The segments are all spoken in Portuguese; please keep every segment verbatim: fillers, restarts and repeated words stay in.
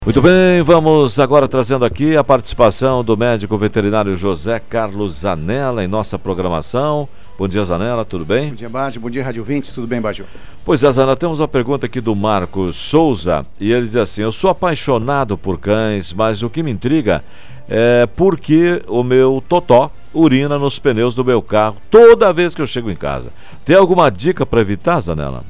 Muito bem, vamos agora trazendo aqui a participação do médico veterinário José Carlos Zanella em nossa programação. Bom dia, Zanella, tudo bem? Bom dia, Baggio. Bom dia, Rádio Ouvintes, tudo bem, Baggio? Pois é, Zanella, temos uma pergunta aqui do Marcos Souza e ele diz assim: eu sou apaixonado por cães, mas o que me intriga é porque o meu totó urina nos pneus do meu carro toda vez que eu chego em casa. Tem alguma dica para evitar, Zanella?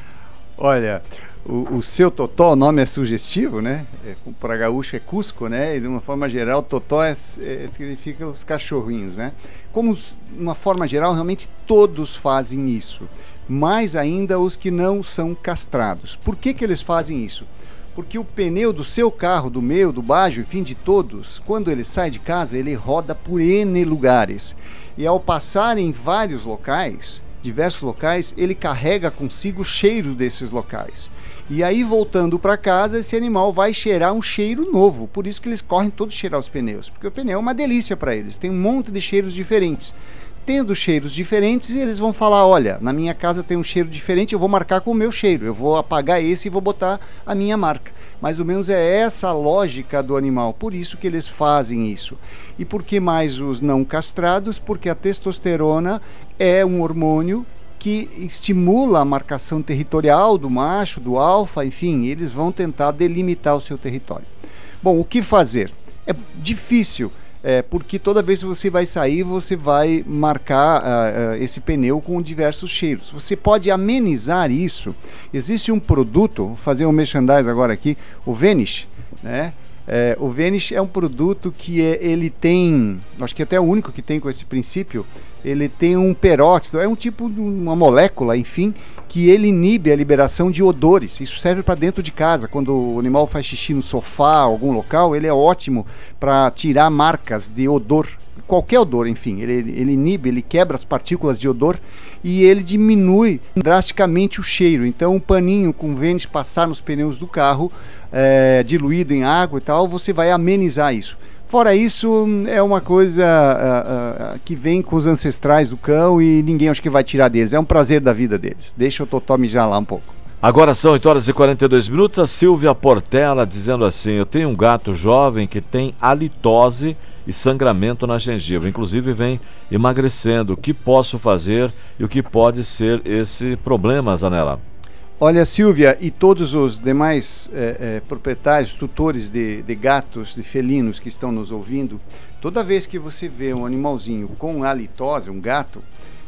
Olha, o, o seu totó, o nome é sugestivo, né? É, para gaúcho é Cusco, né? E de uma forma geral, totó é, é, significa os cachorrinhos, né? Como, de uma forma geral, realmente todos fazem isso. Mais ainda os que não são castrados. Por que que eles fazem isso? Porque o pneu do seu carro, do meu, do Baggio, enfim, de todos, quando ele sai de casa, ele roda por N lugares. E ao passar em vários locais, diversos locais, ele carrega consigo o cheiro desses locais. E aí, voltando para casa, esse animal vai cheirar um cheiro novo. Por isso que eles correm todos cheirar os pneus. Porque o pneu é uma delícia para eles. Tem um monte de cheiros diferentes. Tendo cheiros diferentes, eles vão falar: olha, na minha casa tem um cheiro diferente, eu vou marcar com o meu cheiro. Eu vou apagar esse e vou botar a minha marca. Mais ou menos é essa a lógica do animal. Por isso que eles fazem isso. E por que mais os não castrados? Porque a testosterona é um hormônio que estimula a marcação territorial do macho, do alfa, enfim, eles vão tentar delimitar o seu território. Bom, o que fazer? É difícil, é, porque toda vez que você vai sair, você vai marcar uh, uh, esse pneu com diversos cheiros. Você pode amenizar isso. Existe um produto, vou fazer um merchandise agora aqui, o Vanish, né? É, o Vanish é um produto que é, ele tem, acho que até é o único que tem com esse princípio. Ele tem um peróxido, é um tipo de uma molécula, enfim, que ele inibe a liberação de odores. Isso serve para dentro de casa, quando o animal faz xixi no sofá, algum local, ele é ótimo para tirar marcas de odor, qualquer odor, enfim. Ele, ele inibe, ele quebra as partículas de odor e ele diminui drasticamente o cheiro. Então, um paninho com Vanish passar nos pneus do carro, é, diluído em água e tal, você vai amenizar isso. Fora isso, é uma coisa uh, uh, que vem com os ancestrais do cão e ninguém acho que vai tirar deles. É um prazer da vida deles. Deixa o totó mijar lá um pouco. Agora são oito horas e quarenta e dois minutos. A Silvia Portela dizendo assim: eu tenho um gato jovem que tem halitose e sangramento na gengiva. Inclusive vem emagrecendo. O que posso fazer e o que pode ser esse problema, Zanella? Olha, Silvia, e todos os demais é, é, proprietários, tutores de, de gatos, de felinos que estão nos ouvindo, toda vez que você vê um animalzinho com halitose, um gato,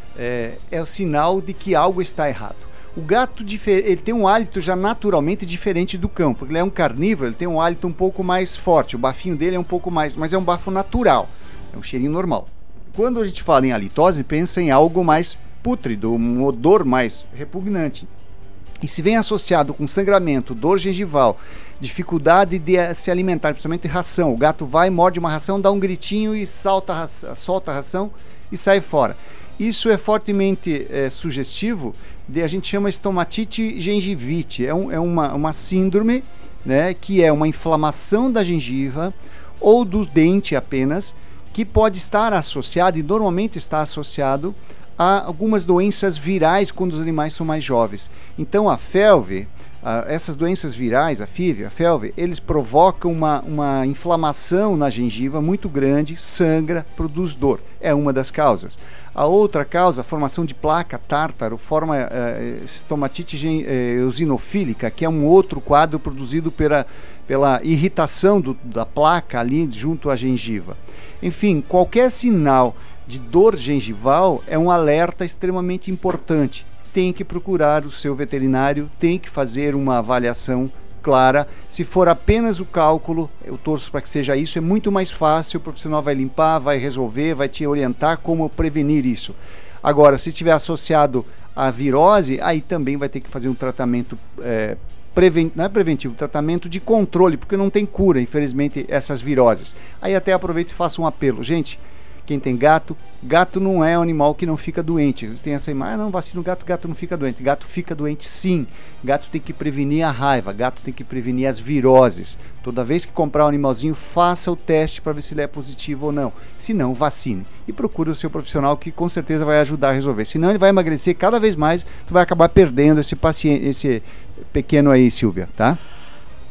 é, é o sinal de que algo está errado. O gato ele tem um hálito já naturalmente diferente do cão, porque ele é um carnívoro, ele tem um hálito um pouco mais forte, o bafinho dele é um pouco mais, mas é um bafo natural, é um cheirinho normal. Quando a gente fala em halitose, pensa em algo mais pútrido, um odor mais repugnante. E se vem associado com sangramento, dor gengival, dificuldade de se alimentar, principalmente ração, o gato vai, morde uma ração, dá um gritinho e salta a ração, solta a ração e sai fora. Isso é fortemente é, sugestivo de, a gente chama estomatite gengivite, é, um, é uma, uma síndrome, né, que é uma inflamação da gengiva ou do dente apenas, que pode estar associado, e normalmente está associado, a algumas doenças virais quando os animais são mais jovens. Então a F E L V, a, essas doenças virais, a F I V, a F E L V, eles provocam uma, uma inflamação na gengiva muito grande, sangra, produz dor. É uma das causas. A outra causa, a formação de placa tártaro, forma eh, estomatite gen, eh, eosinofílica, que é um outro quadro produzido pela, pela irritação do, da placa ali junto à gengiva. Enfim, qualquer sinal de dor gengival é um alerta extremamente importante. Tem que procurar o seu veterinário, tem que fazer uma avaliação clara. Se for apenas o cálculo, eu torço para que seja isso, é muito mais fácil, o profissional vai limpar, vai resolver, vai te orientar como prevenir isso. Agora, se tiver associado à virose, aí também vai ter que fazer um tratamento é, Preven... não é preventivo, tratamento de controle, porque não tem cura, infelizmente, essas viroses. Aí até aproveito e faço um apelo. Gente, quem tem gato, gato não é um animal que não fica doente. Tem essa imagem, ah, não vacina o gato, gato não fica doente. Gato fica doente sim. Gato tem que prevenir a raiva, gato tem que prevenir as viroses. Toda vez que comprar um animalzinho, faça o teste para ver se ele é positivo ou não. Se não, vacine. E procure o seu profissional que com certeza vai ajudar a resolver. Senão ele vai emagrecer cada vez mais, tu vai acabar perdendo esse paciente, esse pequeno aí, Silvia, tá?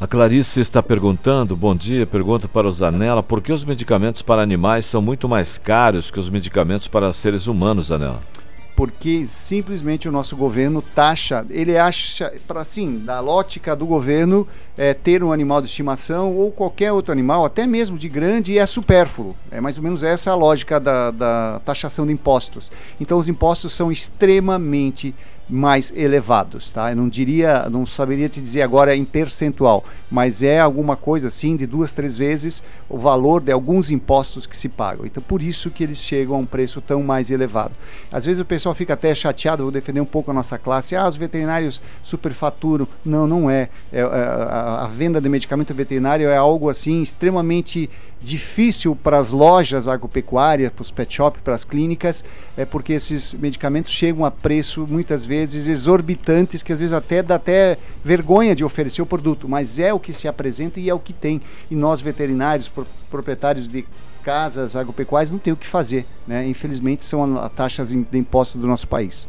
A Clarice está perguntando, bom dia, pergunta para o Zanella, por que os medicamentos para animais são muito mais caros que os medicamentos para seres humanos, Zanella? Porque simplesmente o nosso governo taxa, ele acha, para assim, da lógica do governo, é, ter um animal de estimação ou qualquer outro animal, até mesmo de grande, é supérfluo. É mais ou menos essa a lógica da, da taxação de impostos. Então os impostos são extremamente mais elevados, tá? Eu não diria, não saberia te dizer agora em percentual, mas é alguma coisa assim de duas, três vezes o valor de alguns impostos que se pagam. Então por isso que eles chegam a um preço tão mais elevado. Às vezes o pessoal fica até chateado, vou defender um pouco a nossa classe, ah, os veterinários superfaturam. Não, não é. é a, a venda de medicamento veterinário é algo assim extremamente difícil para as lojas agropecuárias, para os pet shops, para as clínicas, é porque esses medicamentos chegam a preço muitas vezes exorbitantes, que às vezes até dá até vergonha de oferecer o produto, mas é o que se apresenta e é o que tem. E nós veterinários, proprietários de casas agropecuárias, não tem o que fazer, né? Infelizmente são as taxas de impostos do nosso país.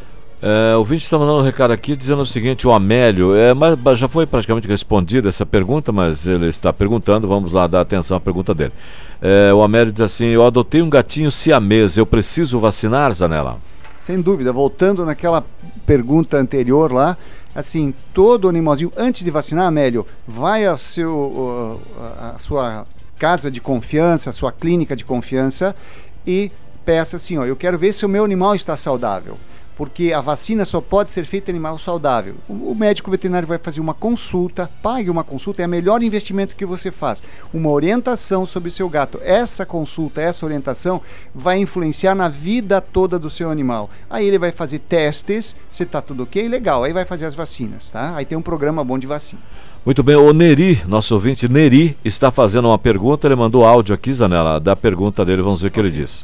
É, o ouvinte está mandando um recado aqui dizendo o seguinte, o Amélio, é, mas já foi praticamente respondida essa pergunta, mas ele está perguntando, vamos lá dar atenção à pergunta dele. É, o Amélio diz assim, eu adotei um gatinho siamês, eu preciso vacinar, Zanella? Sem dúvida, voltando naquela pergunta anterior lá, assim, todo animalzinho, antes de vacinar, Amélio, vai ao seu, a sua casa de confiança, a sua clínica de confiança e peça assim, ó, eu quero ver se o meu animal está saudável. Porque a vacina só pode ser feita em animal saudável. O médico veterinário vai fazer uma consulta, pague uma consulta, é o melhor investimento que você faz. Uma orientação sobre o seu gato. Essa consulta, essa orientação vai influenciar na vida toda do seu animal. Aí ele vai fazer testes, se está tudo ok, legal. Aí vai fazer as vacinas, tá? Aí tem um programa bom de vacina. Muito bem, o Neri, nosso ouvinte Neri, está fazendo uma pergunta, ele mandou áudio aqui, Zanella, da pergunta dele, vamos ver o que ele diz.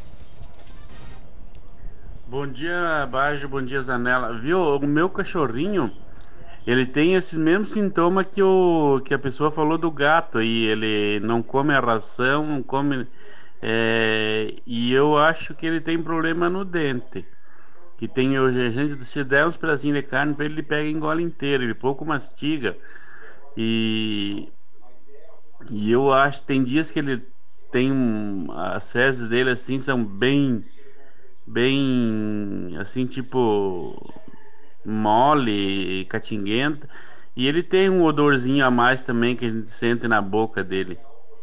Bom dia, Bajo, bom dia, Zanella. Viu, o meu cachorrinho, ele tem esses mesmos sintomas que, o, que a pessoa falou do gato aí. Ele não come a ração, não come... É, e eu acho que ele tem problema no dente. Que tem hoje, a gente, se der uns pedacinhos de carne para ele, ele pega e engole inteiro, ele pouco mastiga. E, e eu acho que tem dias que ele tem... Um, as fezes dele, assim, são bem... bem assim, tipo mole, catinguenta, e ele tem um odorzinho a mais também que a gente sente na boca dele.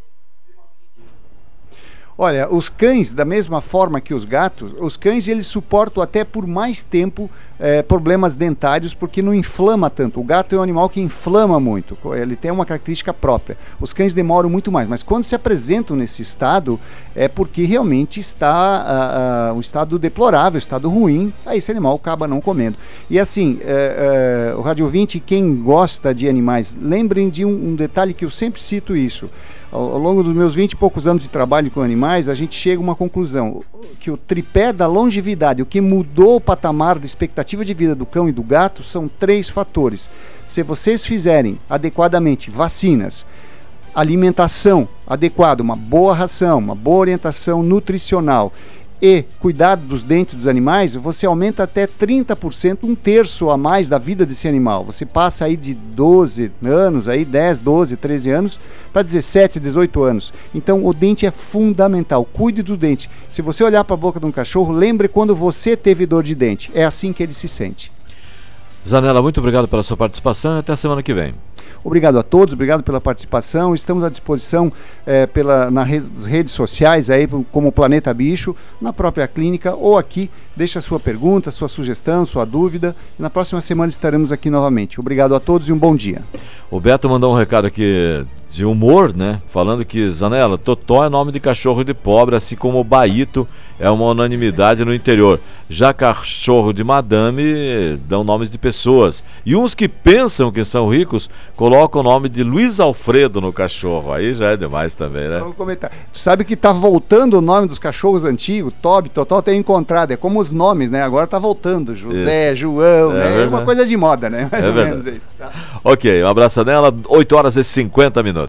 Olha, os cães, da mesma forma que os gatos, os cães eles suportam até por mais tempo é, problemas dentários, porque não inflama tanto. O gato é um animal que inflama muito, ele tem uma característica própria. Os cães demoram muito mais, mas quando se apresentam nesse estado, é porque realmente está uh, uh, um estado deplorável, estado ruim, aí esse animal acaba não comendo. E assim, uh, uh, o Rádio ouvinte, quem gosta de animais, lembrem de um, um detalhe que eu sempre cito isso. Ao longo dos meus vinte e poucos anos de trabalho com animais, a gente chega a uma conclusão, que o tripé da longevidade, o que mudou o patamar da expectativa de vida do cão e do gato, são três fatores. Se vocês fizerem adequadamente vacinas, alimentação adequada, uma boa ração, uma boa orientação nutricional e cuidado dos dentes dos animais, você aumenta até trinta por cento, um terço a mais da vida desse animal. Você passa aí de doze anos, aí dez, doze, treze anos, para dezessete, dezoito anos. Então o dente é fundamental, cuide do dente. Se você olhar para a boca de um cachorro, lembre quando você teve dor de dente. É assim que ele se sente. Zanella, muito obrigado pela sua participação e até a semana que vem. Obrigado a todos, obrigado pela participação. Estamos à disposição é, pela, nas redes, redes sociais, aí, como Planeta Bicho, na própria clínica ou aqui. Deixe a sua pergunta, sua sugestão, sua dúvida. E na próxima semana estaremos aqui novamente. Obrigado a todos e um bom dia. O Beto mandou um recado aqui de humor, né? Falando que, Zanella, Totó é nome de cachorro de pobre, assim como Baito é uma unanimidade no interior. Já cachorro de madame dão nomes de pessoas. E uns que pensam que são ricos colocam o nome de Luiz Alfredo no cachorro. Aí já é demais também, né? Vamos comentar. Tu sabe que tá voltando o nome dos cachorros antigos, Toby, Totó, tem encontrado. É como os nomes, né? Agora tá voltando. José, isso. João, é, né? É uma coisa de moda, né? Mais é ou verdade. menos isso. Tá? Ok, um abraço nela. oito horas e cinquenta minutos.